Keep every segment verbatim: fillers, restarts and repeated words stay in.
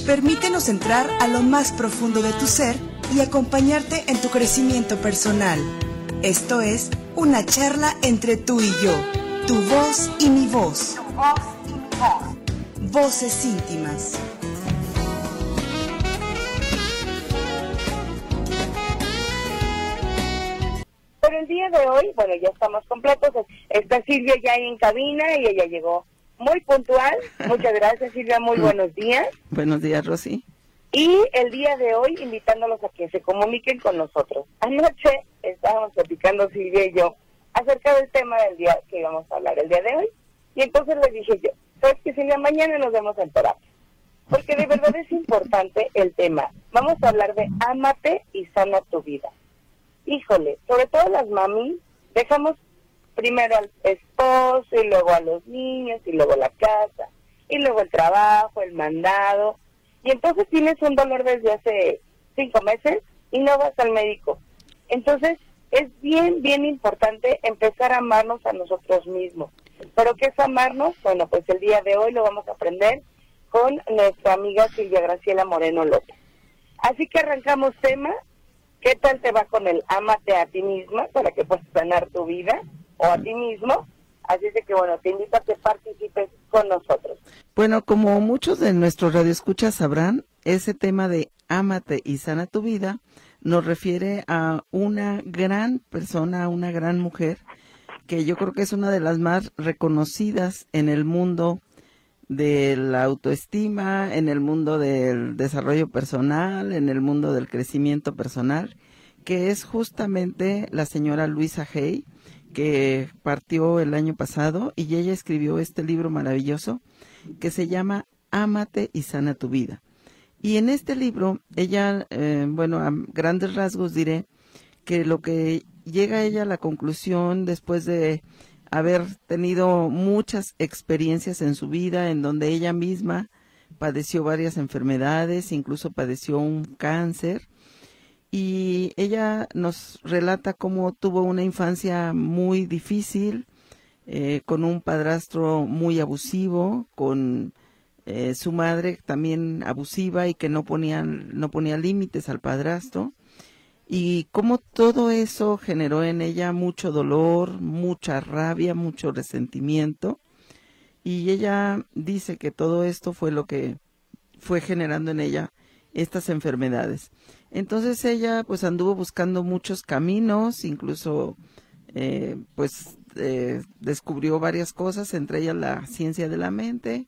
Permítenos entrar a lo más profundo de tu ser y acompañarte en tu crecimiento personal. Esto es una charla entre tú y yo, tu voz y mi voz. Tu voz y mi voz. Voces íntimas. Pero el día de hoy, bueno, ya estamos completos. Está Silvia ya ahí en cabina y ella llegó muy puntual. Muchas gracias, Silvia. Muy buenos días. Buenos días, Rosy. Y el día de hoy, invitándolos a que se comuniquen con nosotros. Anoche estábamos platicando Silvia y yo acerca del tema del día que íbamos a hablar el día de hoy. Y entonces le dije yo, ¿sabes qué, Silvia? Mañana nos vemos en terapia. Porque de verdad es importante el tema. Vamos a hablar de ámate y sana tu vida. Híjole, sobre todo las mamis, dejamos primero al esposo y luego a los niños y luego la casa y luego el trabajo, el mandado. Y entonces tienes un dolor desde hace cinco meses y no vas al médico. Entonces es bien, bien importante empezar a amarnos a nosotros mismos. ¿Pero qué es amarnos? Bueno, pues el día de hoy lo vamos a aprender con nuestra amiga Silvia Graciela Moreno López. Así que arrancamos tema. ¿Qué tal te va con el ámate a ti misma para que puedas sanar tu vida o a ti mismo? Así es de que, bueno, te invito a que participes con nosotros. Bueno, como muchos de nuestros radioescuchas sabrán, ese tema de ámate y sana tu vida nos refiere a una gran persona, a una gran mujer, que yo creo que es una de las más reconocidas en el mundo de la autoestima, en el mundo del desarrollo personal, en el mundo del crecimiento personal, que es justamente la señora Louisa Hay, que partió el año pasado, y ella escribió este libro maravilloso que se llama Ámate y sana tu vida. Y en este libro, ella, eh, bueno, a grandes rasgos diré que lo que llega ella a la conclusión después de haber tenido muchas experiencias en su vida, en donde ella misma padeció varias enfermedades, incluso padeció un cáncer, y ella nos relata cómo tuvo una infancia muy difícil, eh, con un padrastro muy abusivo, con eh, su madre también abusiva y que no ponía, no ponía límites al padrastro. Y cómo todo eso generó en ella mucho dolor, mucha rabia, mucho resentimiento. Y ella dice que todo esto fue lo que fue generando en ella estas enfermedades. Entonces ella pues anduvo buscando muchos caminos, incluso eh, pues eh, descubrió varias cosas, entre ellas la ciencia de la mente.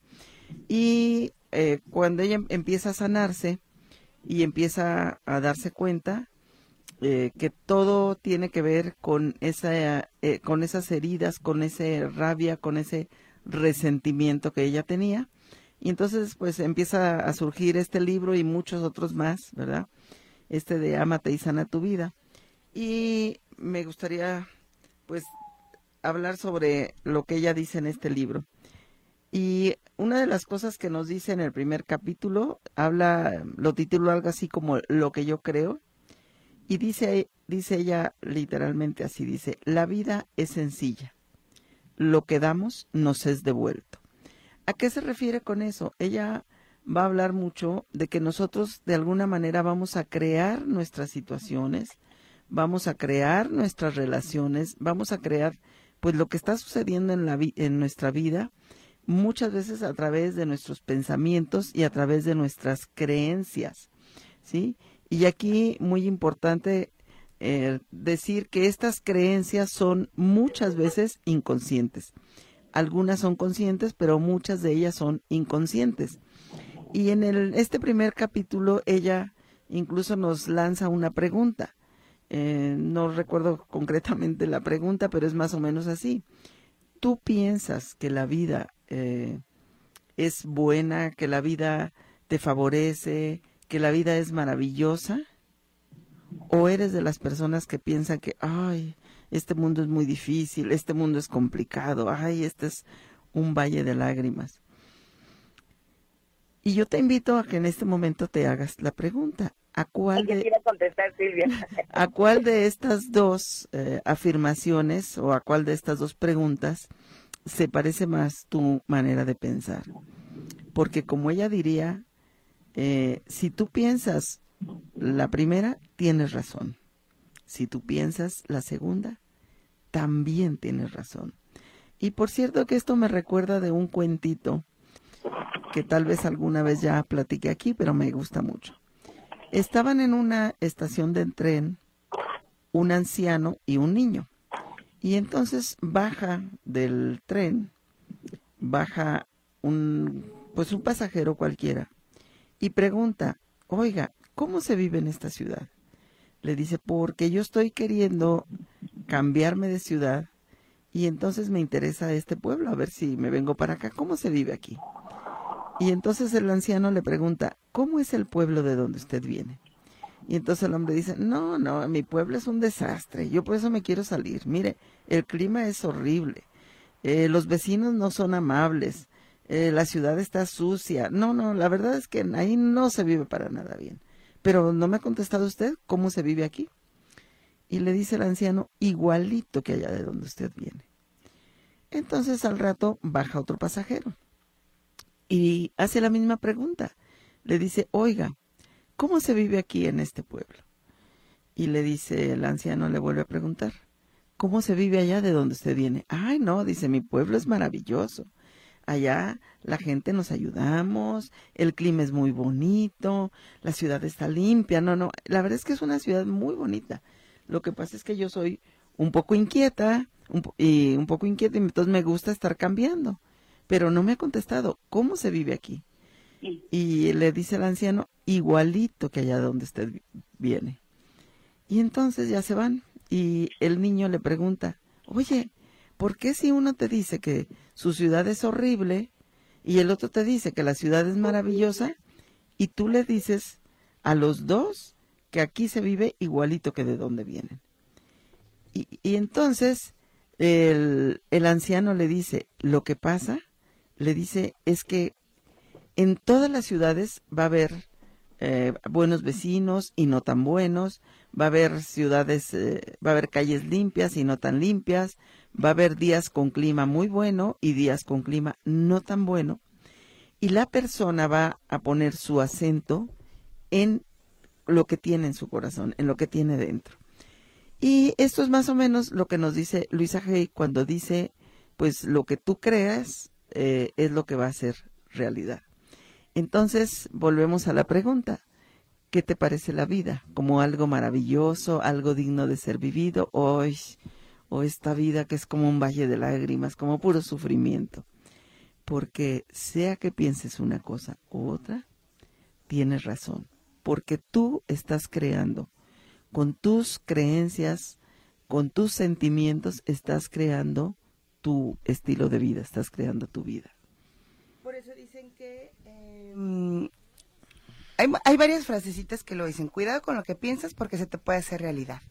Y eh, cuando ella empieza a sanarse y empieza a darse cuenta, Eh, que todo tiene que ver con esa, eh, con esas heridas, con esa rabia, con ese resentimiento que ella tenía. Y entonces pues empieza a surgir este libro y muchos otros más, ¿verdad? Este de Ámate y sana tu vida. Y me gustaría pues hablar sobre lo que ella dice en este libro. Y una de las cosas que nos dice en el primer capítulo, habla, lo tituló algo así como Lo que yo creo. Y dice, dice ella literalmente así, dice, la vida es sencilla, lo que damos nos es devuelto. ¿A qué se refiere con eso? Ella va a hablar mucho de que nosotros de alguna manera vamos a crear nuestras situaciones, vamos a crear nuestras relaciones, vamos a crear pues lo que está sucediendo en, la vi- en nuestra vida, muchas veces a través de nuestros pensamientos y a través de nuestras creencias, ¿sí? Y aquí muy importante eh, decir que estas creencias son muchas veces inconscientes. Algunas son conscientes, pero muchas de ellas son inconscientes. Y en el, este primer capítulo ella incluso nos lanza una pregunta. Eh, no recuerdo concretamente la pregunta, pero es más o menos así. ¿Tú piensas que la vida eh, es buena, que la vida te favorece, que la vida es maravillosa? ¿O eres de las personas que piensan que, ay, este mundo es muy difícil, este mundo es complicado, ay, este es un valle de lágrimas? Y yo te invito a que en este momento te hagas la pregunta, ¿a cuál de, quiero contestar, Silvia. ¿a cuál de estas dos eh, afirmaciones o a cuál de estas dos preguntas se parece más tu manera de pensar? Porque como ella diría, Eh, si tú piensas la primera, tienes razón. Si tú piensas la segunda, también tienes razón. Y por cierto que esto me recuerda de un cuentito que tal vez alguna vez ya platiqué aquí, pero me gusta mucho. Estaban en una estación de tren un anciano y un niño. Y entonces baja del tren, baja un, pues un pasajero cualquiera y pregunta, oiga, ¿cómo se vive en esta ciudad? Le dice, porque yo estoy queriendo cambiarme de ciudad y entonces me interesa este pueblo, a ver si me vengo para acá, ¿cómo se vive aquí? Y entonces el anciano le pregunta, ¿cómo es el pueblo de donde usted viene? Y entonces el hombre dice, no, no, mi pueblo es un desastre, yo por eso me quiero salir. Mire, el clima es horrible, eh, los vecinos no son amables, eh, la ciudad está sucia. No, no, la verdad es que ahí no se vive para nada bien. Pero no me ha contestado usted cómo se vive aquí. Y le dice el anciano, igualito que allá de donde usted viene. Entonces al rato baja otro pasajero y hace la misma pregunta. Le dice, oiga, ¿cómo se vive aquí en este pueblo? Y le dice el anciano, le vuelve a preguntar, ¿cómo se vive allá de donde usted viene? Ay, no, dice, mi pueblo es maravilloso. Allá la gente nos ayudamos, el clima es muy bonito, la ciudad está limpia. No, no, la verdad es que es una ciudad muy bonita. Lo que pasa es que yo soy un poco inquieta, un po- y un poco inquieta, y entonces me gusta estar cambiando. Pero no me ha contestado, ¿cómo se vive aquí? Y le dice el anciano, igualito que allá donde usted vi- viene. Y entonces ya se van, y el niño le pregunta, oye, ¿por qué si uno te dice que su ciudad es horrible y el otro te dice que la ciudad es maravillosa y tú le dices a los dos que aquí se vive igualito que de donde vienen? Y, y entonces el, el anciano le dice, lo que pasa, le dice, es que en todas las ciudades va a haber eh, buenos vecinos y no tan buenos, va a haber ciudades, eh, va a haber calles limpias y no tan limpias, va a haber días con clima muy bueno y días con clima no tan bueno. Y la persona va a poner su acento en lo que tiene en su corazón, en lo que tiene dentro. Y esto es más o menos lo que nos dice Luisa Hay cuando dice, pues lo que tú creas eh, es lo que va a ser realidad. Entonces, volvemos a la pregunta, ¿qué te parece la vida? ¿Como algo maravilloso, algo digno de ser vivido? ¿O, o esta vida que es como un valle de lágrimas, como puro sufrimiento? Porque sea que pienses una cosa u otra, tienes razón. Porque tú estás creando, con tus creencias, con tus sentimientos, estás creando tu estilo de vida, estás creando tu vida. Por eso dicen que eh, hay, hay varias frasecitas que lo dicen. Cuidado con lo que piensas porque se te puede hacer realidad.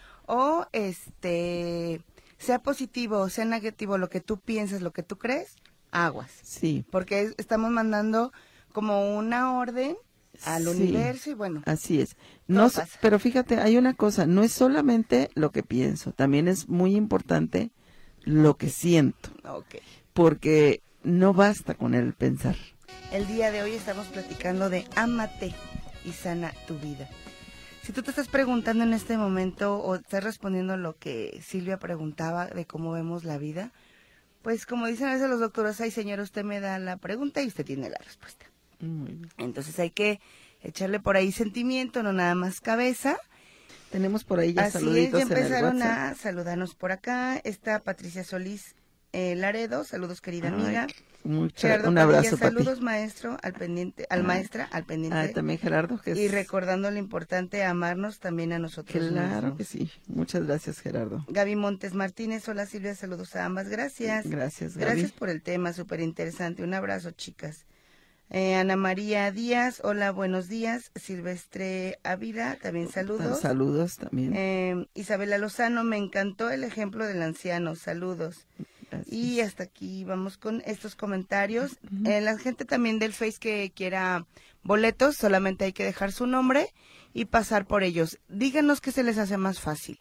O este, sea positivo o sea negativo lo que tú piensas, lo que tú crees, aguas. Sí. Porque estamos mandando como una orden al Sí, universo y bueno. Así es. No, pasa. pero fíjate, hay una cosa, no es solamente lo que pienso, también es muy importante lo que siento, Ok. porque no basta con el pensar. El día de hoy estamos platicando de ámate y sana tu vida. Si tú te estás preguntando en este momento o estás respondiendo lo que Silvia preguntaba de cómo vemos la vida, pues como dicen a veces los doctores, ay señor, usted me da la pregunta y usted tiene la respuesta. Muy bien. Entonces hay que echarle por ahí sentimiento, no nada más cabeza. Tenemos por ahí ya Así es, saluditos ya en el empezaron WhatsApp. a saludarnos por acá. Está Patricia Solís eh, Laredo, saludos querida Ay, amiga. mucha- Gerardo un Padilla, abrazo para ti. saludos maestro, al pendiente, al Ah, maestra, al pendiente. Ah, también Gerardo, que es... Y recordando lo importante, amarnos también a nosotros Claro mismos. que sí. Muchas gracias, Gerardo. Gaby Montes Martínez, hola Silvia, saludos a ambas, gracias. Gracias, Gaby. Gracias por el tema, súper interesante. Un abrazo, chicas. Eh, Ana María Díaz, hola, buenos días. Silvestre Ávila, también saludos. Saludos también. Eh, Isabela Lozano, me encantó el ejemplo del anciano, saludos. Gracias. Y hasta aquí vamos con estos comentarios. Ujú. Eh, la gente también del Face que quiera boletos, solamente hay que dejar su nombre y pasar por ellos. Díganos qué se les hace más fácil.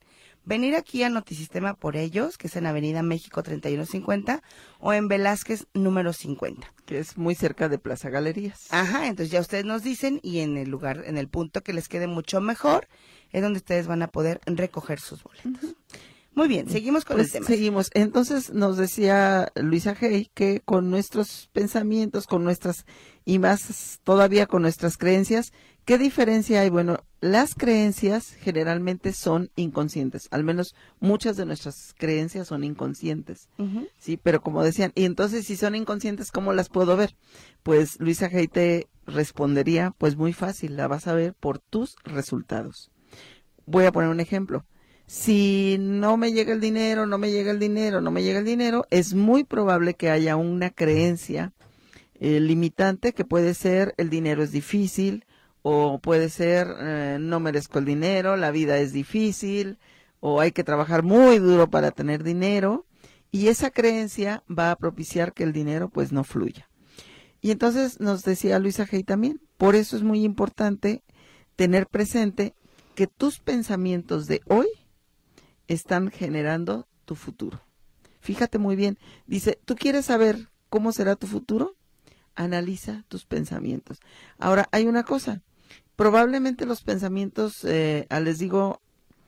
venir aquí a Notisistema por ellos, que es en Avenida México treinta y uno cincuenta, o en Velázquez número cincuenta. Que es muy cerca de Plaza Galerías. Ajá, entonces ya ustedes nos dicen, y en el lugar, en el punto que les quede mucho mejor, es donde ustedes van a poder recoger sus boletos. Uh-huh. Muy bien, seguimos con pues el tema. Seguimos. Entonces nos decía Luisa Hay que con nuestros pensamientos, con nuestras, y más todavía con nuestras creencias, ¿qué diferencia hay? Bueno, las creencias generalmente son inconscientes, al menos muchas de nuestras creencias son inconscientes, uh-huh. sí, pero como decían, y entonces si son inconscientes, ¿cómo las puedo ver? Pues Luisa Hay te respondería, pues muy fácil, la vas a ver por tus resultados. Voy a poner un ejemplo. Si no me llega el dinero, no me llega el dinero, no me llega el dinero, es muy probable que haya una creencia eh, limitante que puede ser el dinero es difícil, o puede ser eh, no merezco el dinero, la vida es difícil, o hay que trabajar muy duro para tener dinero, y esa creencia va a propiciar que el dinero pues no fluya. Y entonces nos decía Luisa Hay también, por eso es muy importante tener presente que tus pensamientos de hoy están generando tu futuro. Fíjate muy bien, dice, ¿tú quieres saber cómo será tu futuro? Analiza tus pensamientos. Ahora, hay una cosa, probablemente los pensamientos, eh, les digo,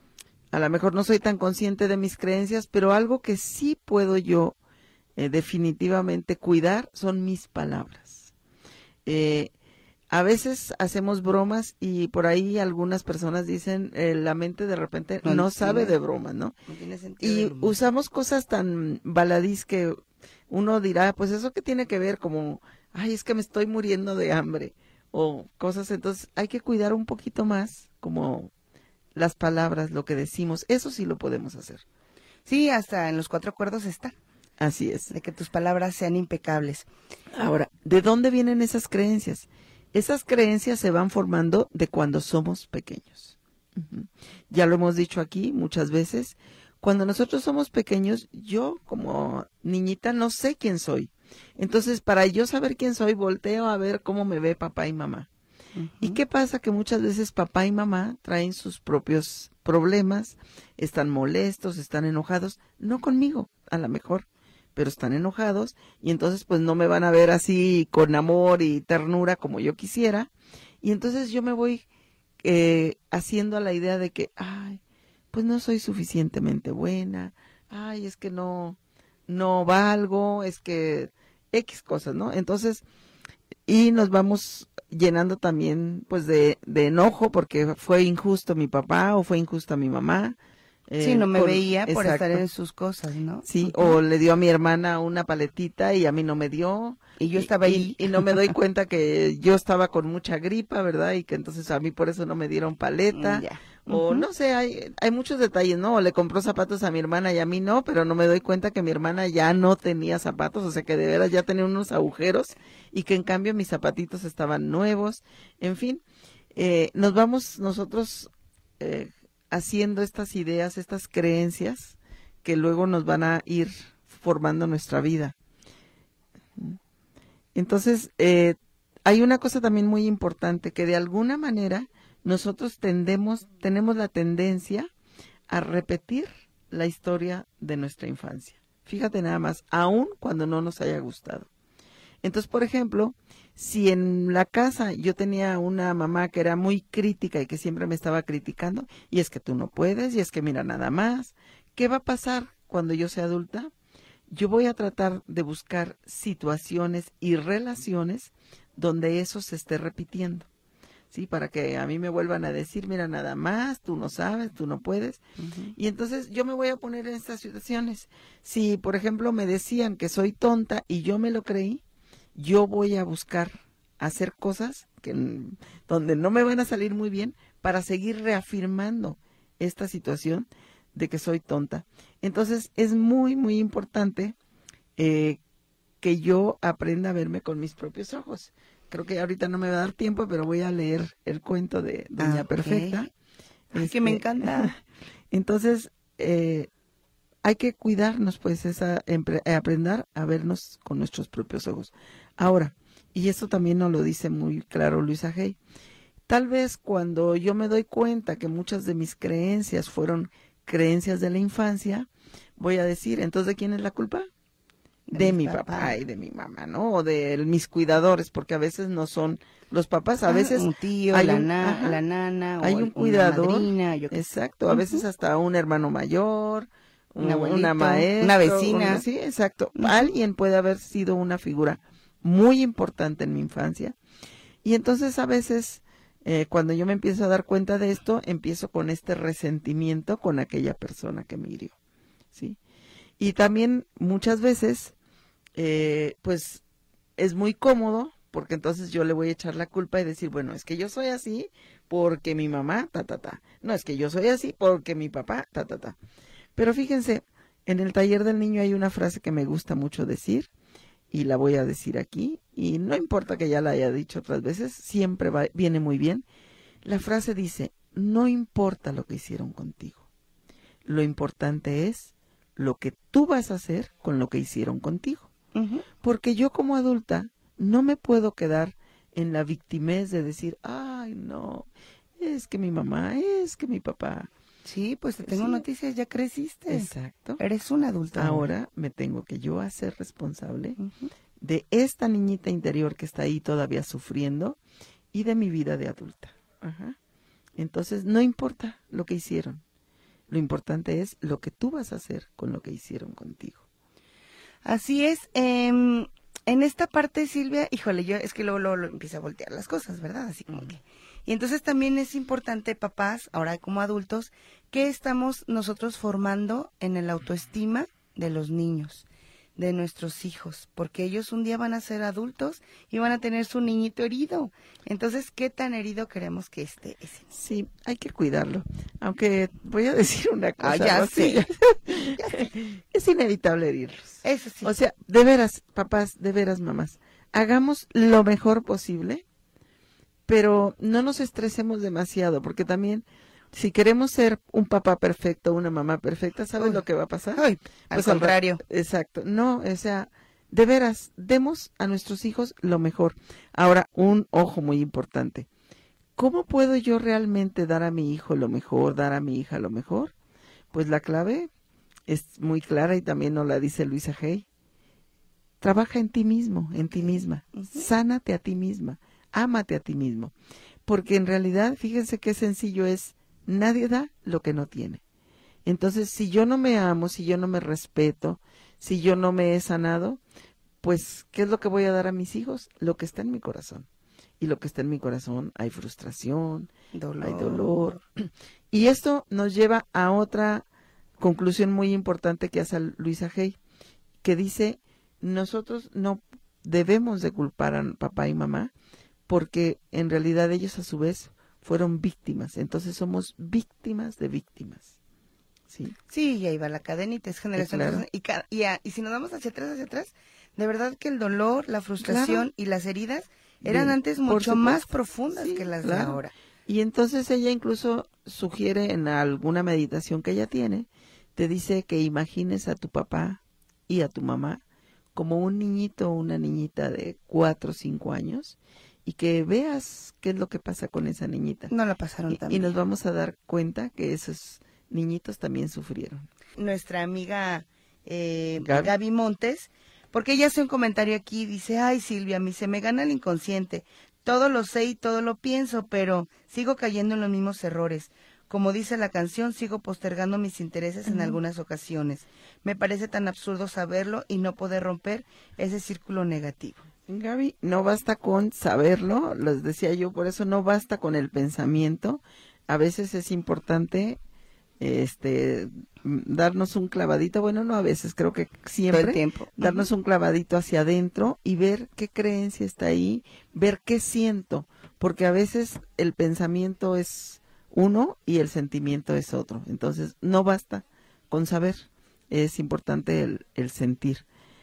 a lo mejor no soy tan consciente de mis creencias, pero algo que sí puedo yo eh, definitivamente cuidar son mis palabras. Eh, A veces hacemos bromas y por ahí algunas personas dicen, eh, la mente de repente no, no sabe tiene, de bromas, ¿no? No tiene sentido. Y usamos cosas tan baladís que uno dirá, pues eso qué tiene que ver, como, ay, es que me estoy muriendo de hambre, o cosas, entonces hay que cuidar un poquito más, como las palabras, lo que decimos, eso sí lo podemos hacer. Sí, hasta en los cuatro acuerdos está. Así es. De que tus palabras sean impecables. Ahora, ¿de dónde vienen esas creencias? Esas creencias se van formando de cuando somos pequeños. Uh-huh. Ya lo hemos dicho aquí muchas veces. Cuando nosotros somos pequeños, yo como niñita no sé quién soy. Entonces, para yo saber quién soy, volteo a ver cómo me ve papá y mamá. Uh-huh. ¿Y qué pasa? Que muchas veces papá y mamá traen sus propios problemas, están molestos, están enojados, no conmigo, a lo mejor, pero están enojados y entonces pues no me van a ver así con amor y ternura como yo quisiera, y entonces yo me voy eh, haciendo a la idea de que, ay, pues no soy suficientemente buena, ay, es que no, no valgo, es que X cosas, ¿no? Entonces, y nos vamos llenando también pues de, de enojo porque fue injusto mi papá o fue injusta mi mamá. Eh, sí, no me con, veía por exacto. estar en sus cosas, ¿no? Sí, uh-huh. O le dio a mi hermana una paletita y a mí no me dio. Y yo estaba ahí. Y, y no me doy cuenta que yo estaba con mucha gripa, ¿verdad? Y que entonces a mí por eso no me dieron paleta. Yeah. Uh-huh. O no sé, hay, hay muchos detalles, ¿no? O le compró zapatos a mi hermana y a mí no, pero no me doy cuenta que mi hermana ya no tenía zapatos, o sea que de veras ya tenía unos agujeros y que en cambio mis zapatitos estaban nuevos. En fin, eh, nos vamos nosotros... Eh, haciendo estas ideas, estas creencias que luego nos van a ir formando nuestra vida. Entonces, eh, hay una cosa también muy importante, que de alguna manera nosotros tendemos, tenemos la tendencia a repetir la historia de nuestra infancia. Fíjate nada más, aun cuando no nos haya gustado. Entonces, por ejemplo, si en la casa yo tenía una mamá que era muy crítica y que siempre me estaba criticando, y es que tú no puedes, y es que mira nada más, ¿qué va a pasar cuando yo sea adulta? Yo voy a tratar de buscar situaciones y relaciones donde eso se esté repitiendo, ¿sí? Para que a mí me vuelvan a decir, mira nada más, tú no sabes, tú no puedes. Uh-huh. Y entonces yo me voy a poner en estas situaciones. Si, por ejemplo, me decían que soy tonta y yo me lo creí, yo voy a buscar hacer cosas que, donde no me van a salir muy bien para seguir reafirmando esta situación de que soy tonta. Entonces es muy, muy importante eh, que yo aprenda a verme con mis propios ojos. Creo que ahorita no me va a dar tiempo, pero voy a leer el cuento de Doña ah, Perfecta. Okay. Es este, que me encanta. Entonces, eh, hay que cuidarnos, pues, esa, aprender a vernos con nuestros propios ojos. Ahora, y eso también nos lo dice muy claro Luisa Hay, tal vez cuando yo me doy cuenta que muchas de mis creencias fueron creencias de la infancia, voy a decir, entonces, ¿de quién es la culpa? De, de mi papá. papá y de mi mamá, ¿no? O de mis cuidadores, porque a veces no son los papás, a veces... Ah, un tío, hay la, un, na, ajá, la nana, hay o un cuidador, una madrina, yo exacto, a uh-huh. veces hasta un hermano mayor, un abuelito, una maestra, una vecina. Una, sí, exacto. Uh-huh. Alguien puede haber sido una figura muy importante en mi infancia. Y entonces a veces, eh, cuando yo me empiezo a dar cuenta de esto, empiezo con este resentimiento con aquella persona que me hirió, ¿sí? Y también muchas veces, eh, pues, es muy cómodo, porque entonces yo le voy a echar la culpa y decir, bueno, es que yo soy así porque mi mamá, ta, ta, ta. No, es que yo soy así porque mi papá, ta, ta, ta. Pero fíjense, en el taller del niño hay una frase que me gusta mucho decir, y la voy a decir aquí, y no importa que ya la haya dicho otras veces, siempre va, viene muy bien. La frase dice, no importa lo que hicieron contigo, lo importante es lo que tú vas a hacer con lo que hicieron contigo. Uh-huh. Porque yo como adulta no me puedo quedar en la victimez de decir, ay no, es que mi mamá, es que mi papá. Sí, pues te tengo sí. noticias, ya creciste. Exacto. Eres un adulto. Ahora, ahora me tengo que yo hacer responsable uh-huh. de esta niñita interior que está ahí todavía sufriendo y de mi vida de adulta. Ajá. Entonces, no importa lo que hicieron. Lo importante es lo que tú vas a hacer con lo que hicieron contigo. Así es. Eh, en esta parte, Silvia, híjole, yo es que luego, luego, luego empieza a voltear las cosas, ¿verdad? Así como uh-huh. que... Y entonces también es importante, papás, ahora como adultos, que estamos nosotros formando en el autoestima de los niños, de nuestros hijos, porque ellos un día van a ser adultos y van a tener su niñito herido. Entonces, ¿qué tan herido queremos que esté ese? Sí, hay que cuidarlo. Aunque voy a decir una cosa. Ah, ya sé. ya sé. Es inevitable herirlos. Eso sí. O sea, de veras, papás, de veras, mamás, hagamos lo mejor posible, pero no nos estresemos demasiado, porque también si queremos ser un papá perfecto, una mamá perfecta, ¿sabes Uy. lo que va a pasar? Uy, al pues contrario. Al, exacto. No, o sea, de veras, demos a nuestros hijos lo mejor. Ahora, un ojo muy importante. ¿Cómo puedo yo realmente dar a mi hijo lo mejor, dar a mi hija lo mejor? Pues la clave es muy clara y también nos la dice Luisa Hay. Trabaja en ti mismo, en ti misma. Uh-huh. Sánate a ti misma. Ámate a ti mismo, porque en realidad, fíjense qué sencillo es, nadie da lo que no tiene. Entonces, si yo no me amo, si yo no me respeto, si yo no me he sanado, pues, ¿qué es lo que voy a dar a mis hijos? Lo que está en mi corazón. Y lo que está en mi corazón, hay frustración, dolor. hay dolor. Y esto nos lleva a otra conclusión muy importante que hace Luisa Hay, que dice, nosotros no debemos de culpar a papá y mamá, porque en realidad ellos a su vez fueron víctimas, entonces somos víctimas de víctimas. Sí, sí, y ahí va la cadenita, es generación. Claro. Y, y, y si nos vamos hacia atrás, hacia atrás, de verdad que el dolor, la frustración claro. y las heridas eran Bien, antes mucho más profundas sí, que las claro. de ahora. Y entonces ella incluso sugiere en alguna meditación que ella tiene, te dice que imagines a tu papá y a tu mamá como un niñito o una niñita de cuatro o cinco años, y que veas qué es lo que pasa con esa niñita. No la pasaron tan bien. Y nos vamos a dar cuenta que esos niñitos también sufrieron. Nuestra amiga eh, Gaby. Gaby Montes, porque ella hace un comentario aquí, dice, ay Silvia, a mí se me gana el inconsciente, todo lo sé y todo lo pienso, pero sigo cayendo en los mismos errores. Como dice la canción, sigo postergando mis intereses uh-huh. en algunas ocasiones. Me parece tan absurdo saberlo y no poder romper ese círculo negativo. Gaby, no basta con saberlo, les decía yo, por eso no basta con el pensamiento. A veces es importante este darnos un clavadito, bueno, no a veces, creo que siempre, todo el tiempo. darnos uh-huh. un clavadito hacia adentro y ver qué creencia está ahí, ver qué siento, porque a veces el pensamiento es uno y el sentimiento es otro. Entonces, no basta con saber, es importante el, el sentir.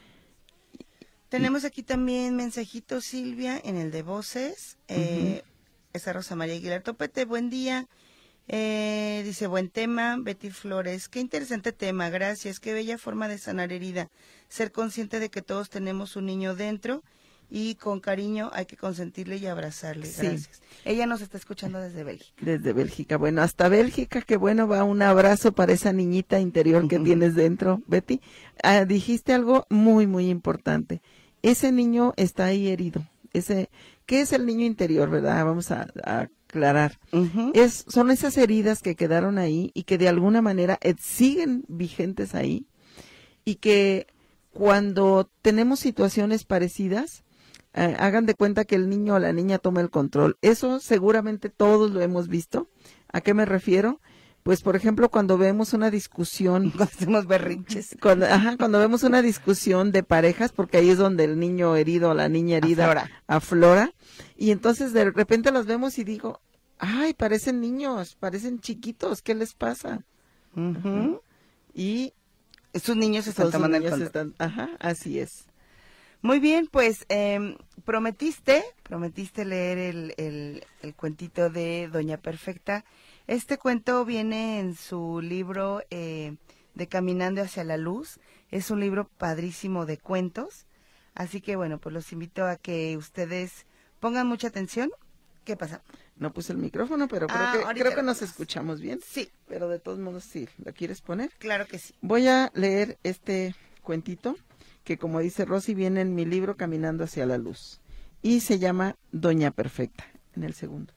Tenemos aquí también mensajitos, Silvia, en el de voces. Eh, uh-huh. Esa Rosa María Aguilar Topete, buen día. Eh, dice, buen tema. Betty Flores, qué interesante tema, gracias. Qué bella forma de sanar herida. Ser consciente de que todos tenemos un niño dentro y con cariño hay que consentirle y abrazarle. Sí. Gracias. Ella nos está escuchando desde Bélgica. Desde Bélgica. Bueno, hasta Bélgica, qué bueno, va un abrazo para esa niñita interior que tienes dentro, Betty. Ah, dijiste algo muy, muy importante. Ese niño está ahí herido. Ese, ¿qué es el niño interior, verdad? Vamos a, a aclarar. Uh-huh. Es, son esas heridas que quedaron ahí y que de alguna manera eh, siguen vigentes ahí, y que cuando tenemos situaciones parecidas, eh, hagan de cuenta que el niño o la niña toma el control. Eso seguramente todos lo hemos visto. ¿A qué me refiero? Pues, por ejemplo, cuando vemos una discusión, Cuando hacemos berrinches. cuando, ajá, cuando vemos una discusión de parejas, porque ahí es donde el niño herido o la niña herida Aflora. aflora, y entonces de repente los vemos y digo, ay, parecen niños, parecen chiquitos, ¿qué les pasa? Uh-huh. Y Estos niños se están esos tomando el niños control. están, ajá, así es. Muy bien, pues eh, prometiste, prometiste leer el, el, el cuentito de Doña Perfecta. Este cuento viene en su libro eh, de Caminando hacia la Luz. Es un libro padrísimo de cuentos. Así que bueno, pues los invito a que ustedes pongan mucha atención. ¿Qué pasa? No puse el micrófono, pero creo Ah, que ahorita creo que lo nos ponemos. escuchamos bien. Sí, Pero de todos modos sí, ¿lo quieres poner? claro que sí. Voy a leer este cuentito que, como dice Rosy, viene en mi libro Caminando hacia la Luz y se llama Doña Perfecta, en el segundo.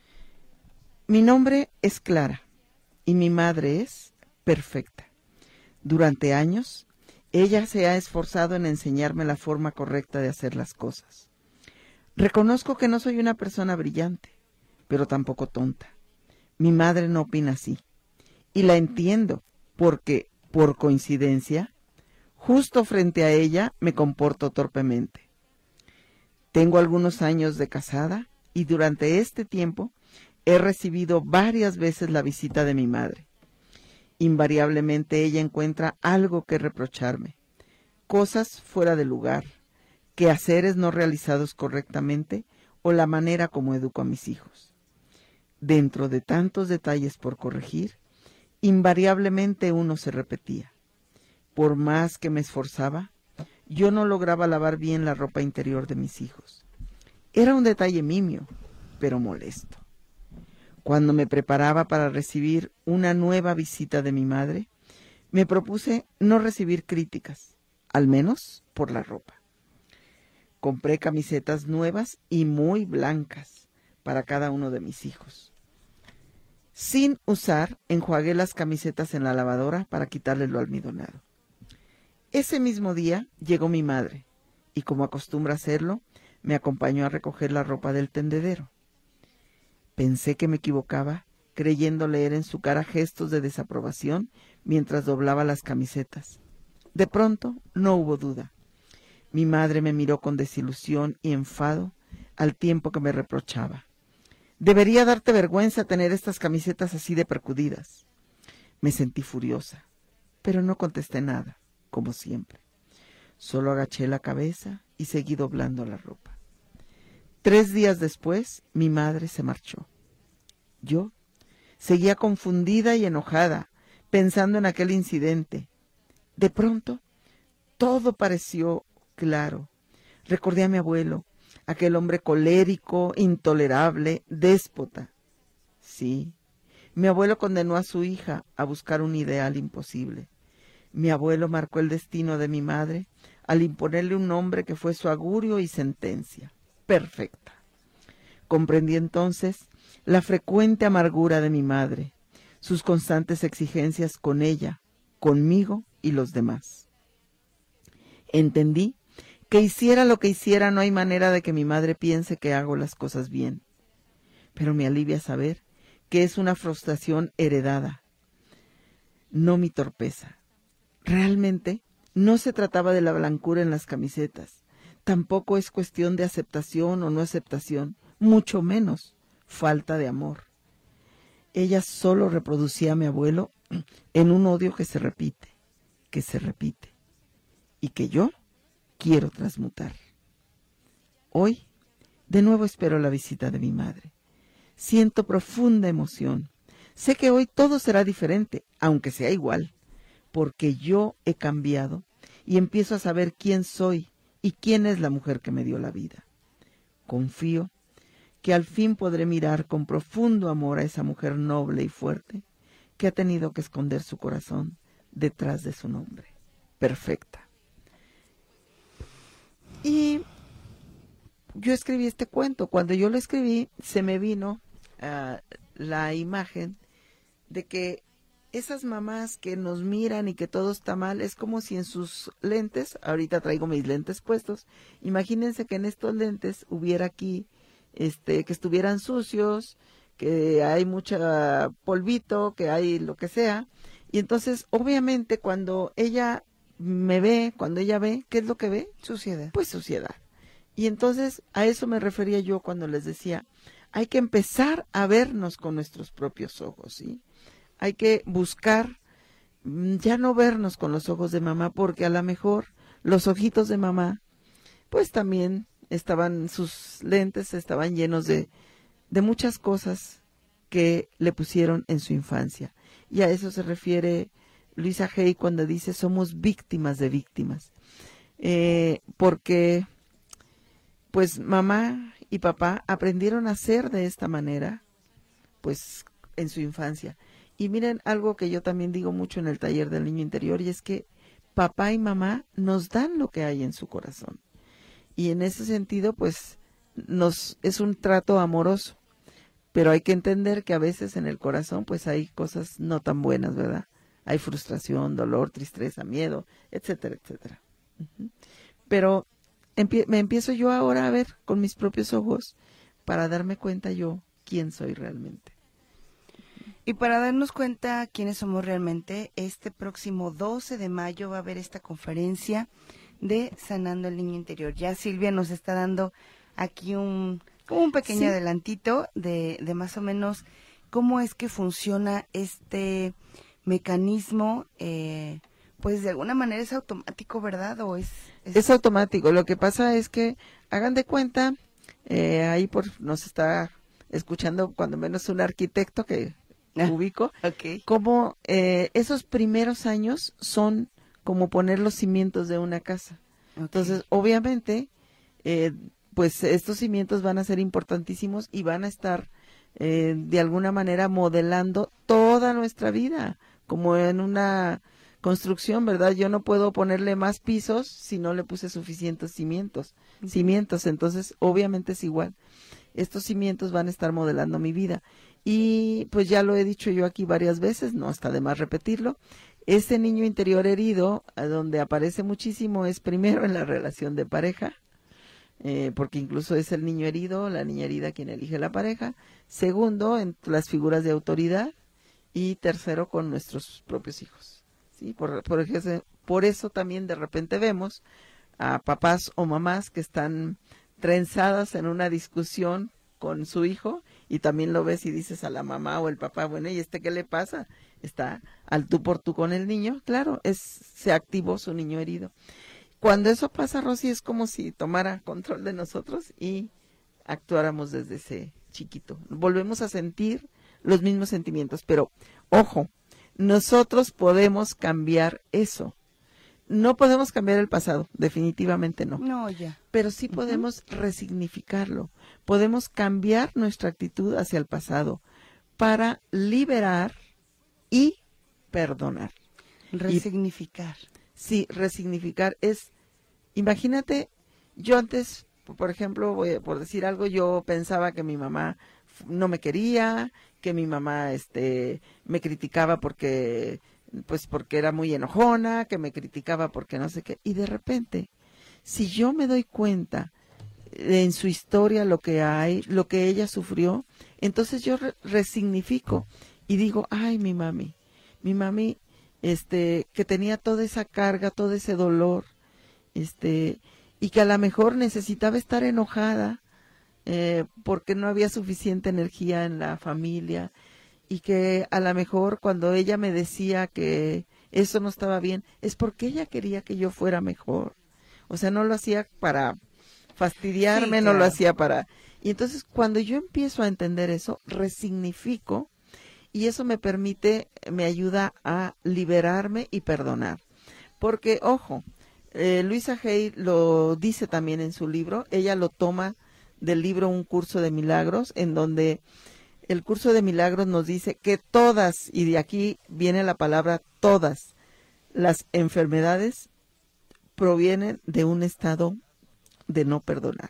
Mi nombre es Clara y mi madre es Perfecta. Durante años, ella se ha esforzado en enseñarme la forma correcta de hacer las cosas. Reconozco que no soy una persona brillante, pero tampoco tonta. Mi madre no opina así, y la entiendo, porque, por coincidencia, justo frente a ella me comporto torpemente. Tengo algunos años de casada, y durante este tiempo he recibido varias veces la visita de mi madre. Invariablemente ella encuentra algo que reprocharme, cosas fuera de lugar, quehaceres no realizados correctamente o la manera como educo a mis hijos. Dentro de tantos detalles por corregir, invariablemente uno se repetía. Por más que me esforzaba, yo no lograba lavar bien la ropa interior de mis hijos. Era un detalle nimio, pero molesto. Cuando me preparaba para recibir una nueva visita de mi madre, me propuse no recibir críticas, al menos por la ropa. Compré camisetas nuevas y muy blancas para cada uno de mis hijos. Sin usar, enjuagué las camisetas en la lavadora para quitarle lo almidonado. Ese mismo día llegó mi madre y, como acostumbra hacerlo, me acompañó a recoger la ropa del tendedero. Pensé que me equivocaba, creyendo leer en su cara gestos de desaprobación mientras doblaba las camisetas. De pronto, no hubo duda. Mi madre me miró con desilusión y enfado al tiempo que me reprochaba. Debería darte vergüenza tener estas camisetas así de percudidas. Me sentí furiosa, pero no contesté nada, como siempre. Solo agaché la cabeza y seguí doblando la ropa. Tres días después, mi madre se marchó. Yo seguía confundida y enojada, pensando en aquel incidente. De pronto, todo pareció claro. Recordé a mi abuelo, aquel hombre colérico, intolerable, déspota. Sí, mi abuelo condenó a su hija a buscar un ideal imposible. Mi abuelo marcó el destino de mi madre al imponerle un nombre que fue su augurio y sentencia. Perfecta. Comprendí entonces la frecuente amargura de mi madre, sus constantes exigencias con ella, conmigo y los demás. Entendí que hiciera lo que hiciera no hay manera de que mi madre piense que hago las cosas bien. Pero me alivia saber que es una frustración heredada, no mi torpeza. Realmente no se trataba de la blancura en las camisetas. Tampoco es cuestión de aceptación o no aceptación, mucho menos falta de amor. Ella solo reproducía a mi abuelo en un odio que se repite, que se repite, y que yo quiero transmutar. Hoy, de nuevo espero la visita de mi madre. Siento profunda emoción. Sé que hoy todo será diferente, aunque sea igual, porque yo he cambiado y empiezo a saber quién soy ¿Y quién es la mujer que me dio la vida? Confío que al fin podré mirar con profundo amor a esa mujer noble y fuerte que ha tenido que esconder su corazón detrás de su nombre. Perfecta. Y yo escribí este cuento. Cuando yo lo escribí, se me vino uh, la imagen de que esas mamás que nos miran y que todo está mal, es como si en sus lentes, ahorita traigo mis lentes puestos, imagínense que en estos lentes hubiera aquí, este, que estuvieran sucios, que hay mucha polvito, que hay lo que sea, y entonces obviamente cuando ella me ve, cuando ella ve, ¿qué es lo que ve? Suciedad. Pues suciedad. Y entonces a eso me refería yo cuando les decía, hay que empezar a vernos con nuestros propios ojos, ¿sí? Hay que buscar ya no vernos con los ojos de mamá, porque a lo mejor los ojitos de mamá, pues también estaban, sus lentes estaban llenos de, de muchas cosas que le pusieron en su infancia. Y a eso se refiere Luisa Hay cuando dice somos víctimas de víctimas. Eh, porque pues mamá y papá aprendieron a ser de esta manera, pues en su infancia. Y miren, algo que yo también digo mucho en el taller del niño interior, y es que papá y mamá nos dan lo que hay en su corazón. Y en ese sentido, pues, nos es un trato amoroso. Pero hay que entender que a veces en el corazón, pues, hay cosas no tan buenas, ¿verdad? Hay frustración, dolor, tristeza, miedo, etcétera, etcétera. Uh-huh. Pero empie- me empiezo yo ahora a ver con mis propios ojos para darme cuenta yo quién soy realmente. Y para darnos cuenta quiénes somos realmente, este próximo doce de mayo va a haber esta conferencia de Sanando el Niño Interior. Ya Silvia nos está dando aquí un, como un pequeño sí. adelantito de, de más o menos cómo es que funciona este mecanismo. Eh, pues de alguna manera es automático, ¿verdad? ¿O es, es... es automático. Lo que pasa es que, hagan de cuenta, eh, ahí por nos está escuchando cuando menos un arquitecto que ubico, okay. como eh, esos primeros años son como poner los cimientos de una casa. Okay. Entonces, obviamente, eh, pues estos cimientos van a ser importantísimos y van a estar eh, de alguna manera modelando toda nuestra vida, como en una construcción, ¿verdad? Yo no puedo ponerle más pisos si no le puse suficientes cimientos, uh-huh. cimientos, entonces obviamente es igual. Estos cimientos van a estar modelando mi vida. Y pues ya lo he dicho yo aquí varias veces, no está de más repetirlo, ese niño interior herido, donde aparece muchísimo, es primero en la relación de pareja, eh, porque incluso es el niño herido, la niña herida quien elige la pareja, segundo en las figuras de autoridad y tercero con nuestros propios hijos. ¿Sí? Por, por, ejemplo, por eso también de repente vemos a papás o mamás que están trenzadas en una discusión con su hijo, y también lo ves y dices a la mamá o el papá, bueno, ¿y este qué le pasa? Está al tú por tú con el niño, claro, es se activó su niño herido. Cuando eso pasa, Rosy, es como si tomara control de nosotros y actuáramos desde ese chiquito. Volvemos a sentir los mismos sentimientos, pero ojo, nosotros podemos cambiar eso. No podemos cambiar el pasado, definitivamente no. No, ya. Pero sí podemos uh-huh. resignificarlo. Podemos cambiar nuestra actitud hacia el pasado para liberar y perdonar. Resignificar. Y, sí, resignificar es, imagínate, yo antes, por ejemplo, voy a, por decir algo, yo pensaba que mi mamá no me quería, que mi mamá este me criticaba porque pues porque era muy enojona, que me criticaba porque no sé qué, y de repente, si yo me doy cuenta en su historia lo que hay, lo que ella sufrió, entonces yo re- resignifico y digo, ay, mi mami, mi mami, este, que tenía toda esa carga, todo ese dolor, este, y que a lo mejor necesitaba estar enojada, eh, porque no había suficiente energía en la familia, y que a lo mejor cuando ella me decía que eso no estaba bien, es porque ella quería que yo fuera mejor. O sea, no lo hacía para fastidiarme, sí, claro. no lo hacía para... Y entonces cuando yo empiezo a entender eso, resignifico, y eso me permite, me ayuda a liberarme y perdonar. Porque, ojo, Eh, Luisa Hay lo dice también en su libro. Ella lo toma del libro Un Curso de Milagros, en donde el Curso de Milagros nos dice que todas, y de aquí viene la palabra todas, las enfermedades provienen de un estado de no perdonar.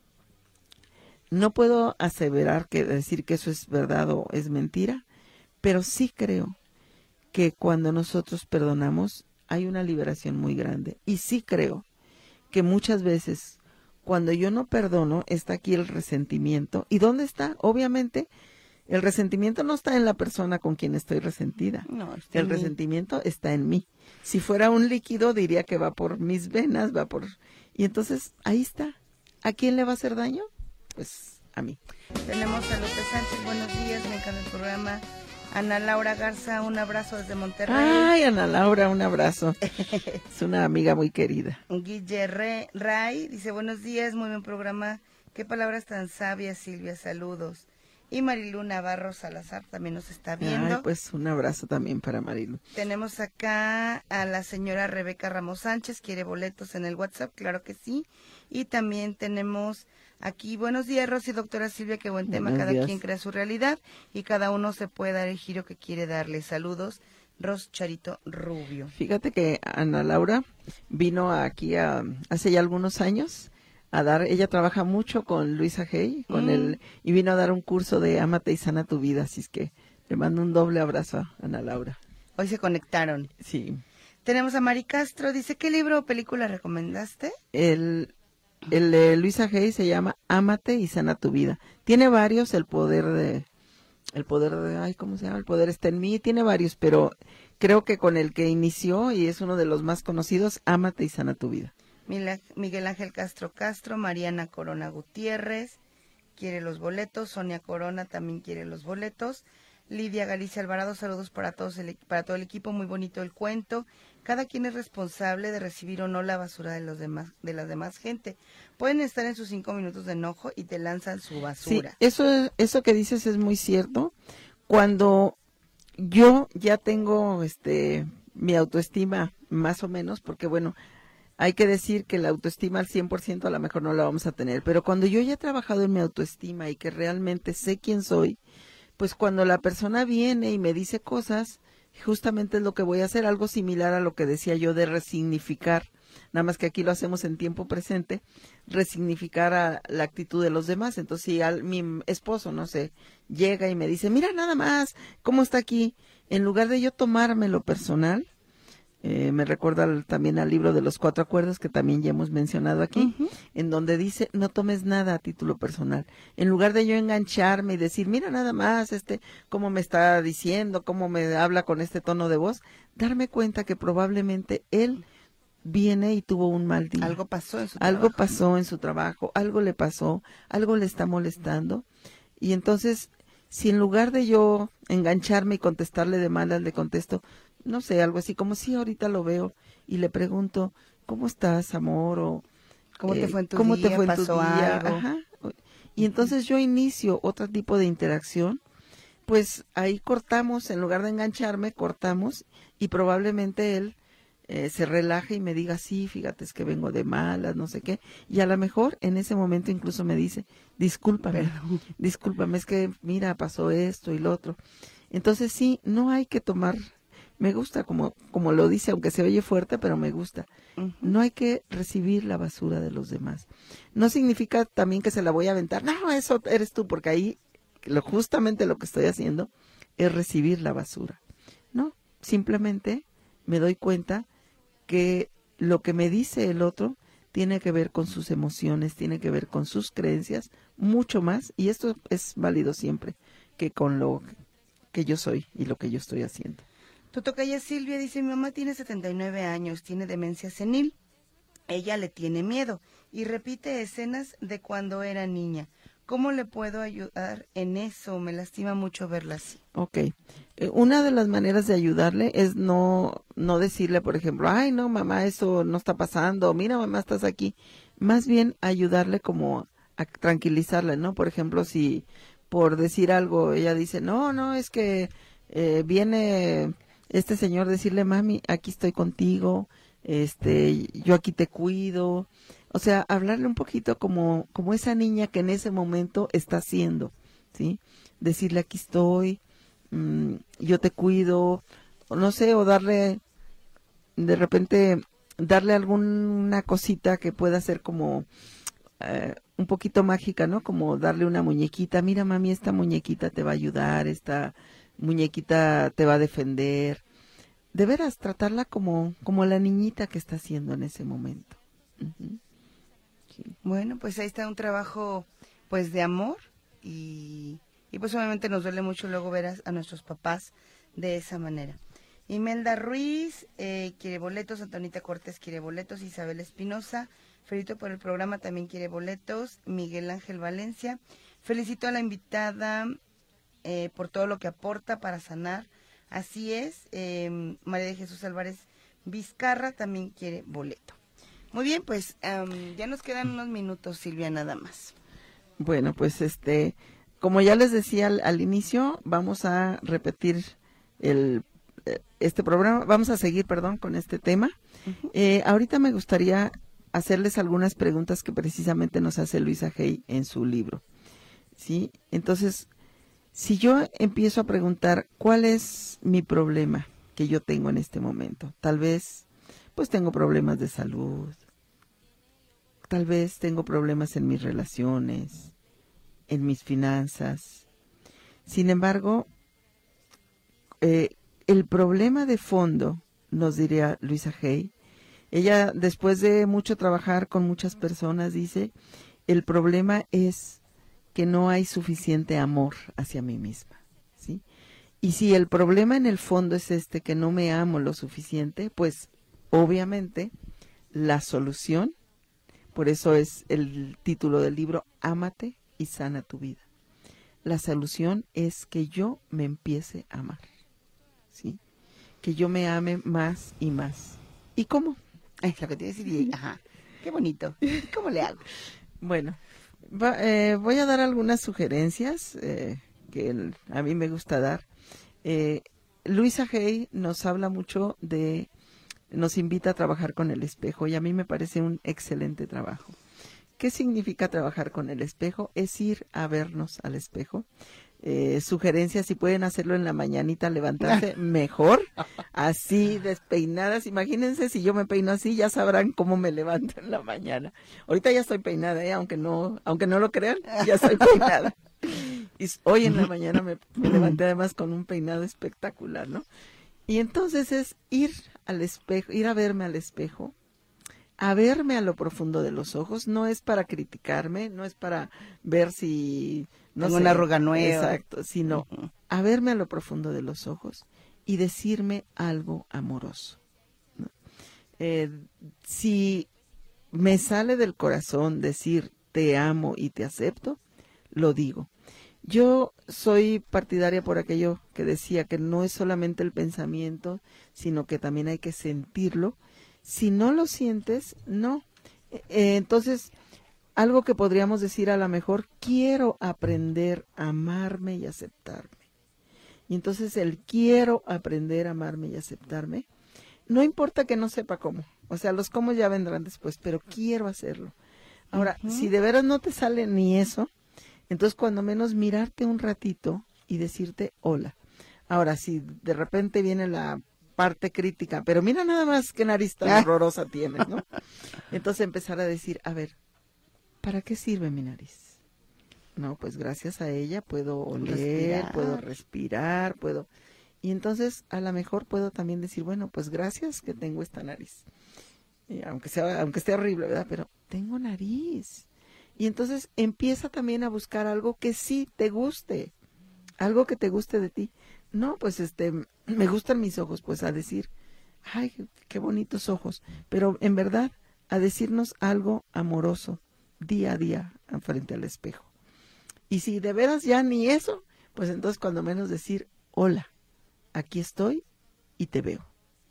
No puedo aseverar que decir que eso es verdad o es mentira, pero sí creo que cuando nosotros perdonamos hay una liberación muy grande. Y sí creo que muchas veces cuando yo no perdono está aquí el resentimiento. ¿Y dónde está? Obviamente el resentimiento no está en la persona con quien estoy resentida. No, está el en mí. resentimiento está en mí. Si fuera un líquido diría que va por mis venas, va por... Y entonces ahí está. ¿A quién le va a hacer daño? Pues a mí. Tenemos a López Sánchez, buenos días, me encanta el programa. Ana Laura Garza, un abrazo desde Monterrey. Ay, Ana Laura, un abrazo. Es una amiga muy querida. Guille Re- Ray dice, buenos días, muy buen programa. Qué palabras tan sabias, Silvia, saludos. Y Marilu Navarro Salazar también nos está viendo. Ay, pues un abrazo también para Marilu. Tenemos acá a la señora Rebeca Ramos Sánchez, quiere boletos en el WhatsApp, claro que sí. Y también tenemos aquí, buenos días, Rosy, doctora Silvia, qué buen tema, Buenos cada días. quien crea su realidad y cada uno se puede dar el giro que quiere darle. Saludos, Ros Charito Rubio. Fíjate que Ana Laura vino aquí a, hace ya algunos años a dar, ella trabaja mucho con Luisa Hay, con Mm. el, y vino a dar un curso de Ámate y Sana tu Vida, así es que le mando un doble abrazo a Ana Laura. Hoy se conectaron. Sí, Tenemos a Mari Castro, dice, ¿qué libro o película recomendaste? el, el de Luisa Hay se llama Ámate y Sana tu Vida. Tiene varios, el poder de, el poder de, ay, ¿cómo se llama? El poder está en mí, tiene varios, pero creo que con el que inició y es uno de los más conocidos, Ámate y Sana tu Vida. Mila- Miguel Ángel Castro Castro, Mariana Corona Gutiérrez, quiere los boletos, Sonia Corona también quiere los boletos, Lidia Galicia Alvarado, saludos para todos el, equ- para todo el equipo, muy bonito el cuento. Cada quien es responsable de recibir o no la basura de los demás, de las demás gente. Pueden estar en sus cinco minutos de enojo y te lanzan su Sí, basura. eso, eso que dices es muy cierto. Cuando yo ya tengo este mi autoestima más o menos, porque bueno, hay que decir que la autoestima al cien por ciento a lo mejor no la vamos a tener, pero cuando yo ya he trabajado en mi autoestima y que realmente sé quién soy, pues cuando la persona viene y me dice cosas, justamente es lo que voy a hacer, algo similar a lo que decía yo de resignificar, nada más que aquí lo hacemos en tiempo presente, resignificar a la actitud de los demás. Entonces, si al, mi esposo, no sé, llega y me dice, mira nada más, ¿cómo está aquí? En lugar de yo tomármelo personal, eh, me recuerda al, también al libro de los cuatro acuerdos que también ya hemos mencionado aquí, Ujú. en donde dice, no tomes nada a título personal. En lugar de yo engancharme y decir, mira nada más, este, cómo me está diciendo, cómo me habla con este tono de voz, darme cuenta que probablemente él viene y tuvo un mal día. Algo pasó en su Algo trabajo. pasó en su trabajo, algo le pasó, algo le está molestando. Y entonces, si en lugar de yo engancharme y contestarle de malas, le contesto, no sé, algo así como si ahorita lo veo y le pregunto, ¿cómo estás, amor? O ¿Cómo te eh, fue en tu ¿cómo día? te fue en tu ¿Pasó día? algo? Ajá. Y entonces yo inicio otro tipo de interacción, pues ahí cortamos, en lugar de engancharme, cortamos y probablemente él eh, se relaje y me diga, sí, fíjate, es que vengo de malas, no sé qué. Y a lo mejor en ese momento incluso me dice, discúlpame, Perdón. discúlpame, es que mira, pasó esto y lo otro. Entonces sí, no hay que tomar, me gusta como, como lo dice, aunque se oye fuerte, pero me gusta. Ujú. No hay que recibir la basura de los demás. No significa también que se la voy a aventar, no, eso eres tú, porque ahí lo, justamente lo que estoy haciendo es recibir la basura. No, simplemente me doy cuenta que lo que me dice el otro tiene que ver con sus emociones, tiene que ver con sus creencias, mucho más, y esto es válido siempre, que con lo que yo soy y lo que yo estoy haciendo. Tu tocaya Silvia dice, mi mamá tiene setenta y nueve años, tiene demencia senil. Ella le tiene miedo y repite escenas de cuando era niña. ¿Cómo le puedo ayudar en eso? Me lastima mucho verla así. Ok. Eh, Una de las maneras de ayudarle es no, no decirle, por ejemplo, ay, no, mamá, eso no está pasando, mira, mamá, estás aquí. Más bien ayudarle como a tranquilizarle, ¿no? Por ejemplo, si por decir algo ella dice, no, no, es que eh, viene este señor decirle, mami, aquí estoy contigo, este, yo aquí te cuido. O sea, hablarle un poquito como, como esa niña que en ese momento está haciendo, ¿sí? Decirle, aquí estoy, mmm, yo te cuido, o no sé, o darle, de repente, darle alguna cosita que pueda ser como eh, un poquito mágica, ¿no? Como darle una muñequita, mira mami, esta muñequita te va a ayudar, esta muñequita te va a defender. De veras, tratarla como, como la niñita que está haciendo en ese momento. Uh-huh. Sí. Bueno, pues ahí está un trabajo pues de amor y, y pues obviamente nos duele mucho luego ver a, a nuestros papás de esa manera. Imelda Ruiz eh, quiere boletos, Antonita Cortés quiere boletos, Isabel Espinosa, felicito por el programa, también quiere boletos, Miguel Ángel Valencia, felicito a la invitada eh, por todo lo que aporta para sanar, así es, eh, María de Jesús Álvarez Vizcarra también quiere boleto. Muy bien, pues um, ya nos quedan unos minutos, Silvia, nada más. Bueno, pues este, como ya les decía al, al inicio, vamos a repetir el este programa, vamos a seguir, perdón, con este tema. Uh-huh. Eh, ahorita me gustaría hacerles algunas preguntas que precisamente nos hace Luisa Hay en su libro, ¿sí? Entonces, si yo empiezo a preguntar cuál es mi problema que yo tengo en este momento, tal vez, pues tengo problemas de salud, tal vez tengo problemas en mis relaciones, en mis finanzas. Sin embargo, eh, el problema de fondo, nos diría Luisa Hay, ella después de mucho trabajar con muchas personas dice, el problema es que no hay suficiente amor hacia mí misma, ¿sí? Y si el problema en el fondo es este, que no me amo lo suficiente, pues obviamente la solución, por eso es el título del libro, Ámate y sana tu vida. La solución es que yo me empiece a amar, ¿sí? Que yo me ame más y más. ¿Y cómo? Es lo que te iba a decir, ajá, qué bonito. ¿Cómo le hago? Bueno, va, eh, voy a dar algunas sugerencias eh, que el, a mí me gusta dar. Eh, Luisa Hay nos habla mucho de, nos invita a trabajar con el espejo y a mí me parece un excelente trabajo. ¿Qué significa trabajar con el espejo? Es ir a vernos al espejo. Eh, sugerencias, si pueden hacerlo en la mañanita, levantarse mejor, así despeinadas. Imagínense si yo me peino así, ya sabrán cómo me levanto en la mañana. Ahorita ya estoy peinada, ¿eh? aunque no, aunque no lo crean, ya estoy peinada. Y hoy en la mañana me, me levanté además con un peinado espectacular, ¿no? Y entonces es ir al espejo, ir a verme al espejo, a verme a lo profundo de los ojos. No es para criticarme, no es para ver si no tengo sé, una arruga nueva, exacto, sino uh-huh. a verme a lo profundo de los ojos y decirme algo amoroso, ¿no? Eh, si me sale del corazón decir te amo y te acepto, lo digo. Yo soy partidaria por aquello que decía que no es solamente el pensamiento, sino que también hay que sentirlo. Si no lo sientes, no. Eh, entonces, algo que podríamos decir a lo mejor, quiero aprender a amarme y aceptarme. Y entonces el quiero aprender a amarme y aceptarme, no importa que no sepa cómo. O sea, los cómo ya vendrán después, pero quiero hacerlo. Ahora, uh-huh. si de veras no te sale ni eso, entonces cuando menos mirarte un ratito y decirte hola. Ahora, si de repente viene la parte crítica, pero mira nada más qué nariz tan horrorosa tienes, ¿no? Entonces empezar a decir, a ver, ¿para qué sirve mi nariz? No, pues gracias a ella puedo oler, respirar. puedo respirar, puedo... Y entonces a lo mejor puedo también decir, bueno, pues gracias que tengo esta nariz. Y aunque sea, aunque esté horrible, ¿verdad? Pero tengo nariz. Y entonces empieza también a buscar algo que sí te guste, algo que te guste de ti. No, pues este, me gustan mis ojos, pues a decir, ay, qué bonitos ojos. Pero en verdad, a decirnos algo amoroso día a día frente al espejo. Y si de veras ya ni eso, pues entonces cuando menos decir, hola, aquí estoy y te veo.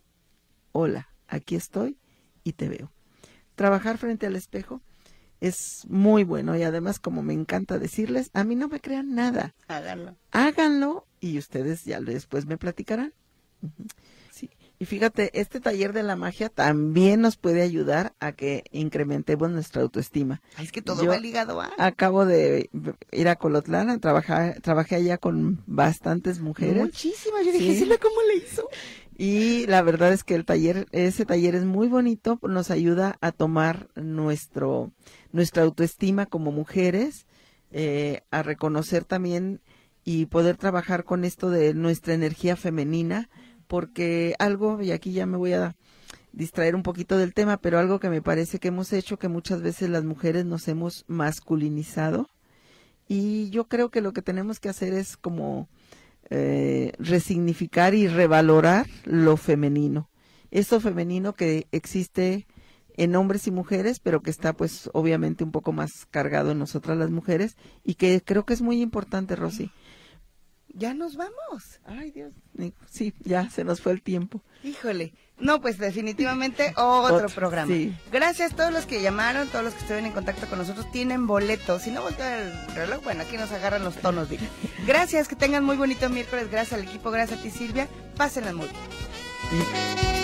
Hola, aquí estoy y te veo. Trabajar frente al espejo es muy bueno y además, como me encanta decirles, a mí no me crean nada. Háganlo. Háganlo y ustedes ya después me platicarán. Uh-huh. Sí. Y fíjate, este taller de la magia también nos puede ayudar a que incrementemos nuestra autoestima. Ay, es que todo Yo va ligado a... Acabo de ir a Colotlán, a trabajar, trabajé allá con bastantes mujeres. Muchísimas, yo dije, Sí. Silvia, ¿cómo le hizo? Y la verdad es que el taller, ese taller es muy bonito, nos ayuda a tomar nuestro, nuestra autoestima como mujeres, eh, a reconocer también y poder trabajar con esto de nuestra energía femenina, porque algo, y aquí ya me voy a distraer un poquito del tema, pero algo que me parece que hemos hecho, que muchas veces las mujeres nos hemos masculinizado, y yo creo que lo que tenemos que hacer es como eh, resignificar y revalorar lo femenino, eso femenino que existe en hombres y mujeres, pero que está pues obviamente un poco más cargado en nosotras las mujeres, y que creo que es muy importante, Rosy. Ya nos vamos. Ay, Dios. Sí, ya se nos fue el tiempo. Híjole. No, pues definitivamente otro, Otro, programa. sí. Gracias a todos los que llamaron, todos los que estuvieron en contacto con nosotros, tienen boletos. Si no voltea el reloj, bueno, aquí nos agarran los tonos. Vic. Gracias, que tengan muy bonito miércoles. Gracias al equipo, gracias a ti, Silvia. Pásenla muy bien. Y